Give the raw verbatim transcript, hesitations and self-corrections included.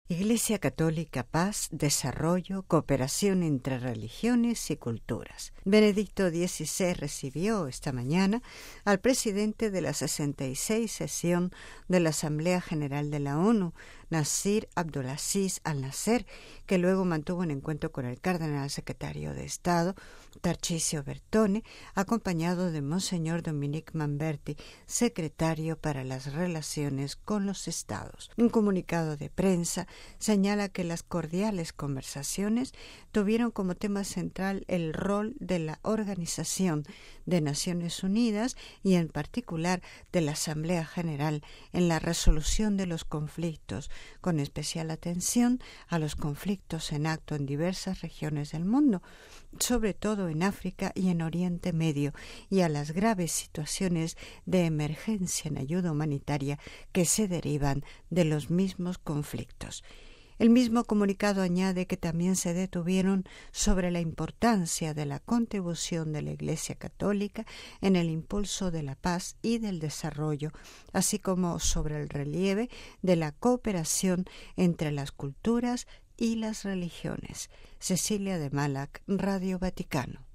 Iglesia Católica, paz, desarrollo, cooperación entre religiones y culturas. Benedicto dieciséis recibió esta mañana al presidente de la sesenta y seis sesión de la Asamblea General de la ONU, Nasir Abdulaziz Al-Nasser, que luego mantuvo un encuentro con el cardenal secretario de Estado, Tarcisio Bertone, acompañado de Monseñor Dominique Manberti, secretario para las relaciones con los Estados. Un comunicado de prensa señala que las cordiales conversaciones tuvieron como tema central el rol de la Organización de Naciones Unidas y en particular de la Asamblea General en la resolución de los conflictos, con especial atención a los conflictos en acto en diversas regiones del mundo, sobre todo en África y en Oriente Medio, y a las graves situaciones de emergencia en ayuda humanitaria que se derivan de los mismos conflictos. El mismo comunicado añade que también se detuvieron sobre la importancia de la contribución de la Iglesia Católica en el impulso de la paz y del desarrollo, así como sobre el relieve de la cooperación entre las culturas y las religiones. Cecilia de Malac, Radio Vaticano.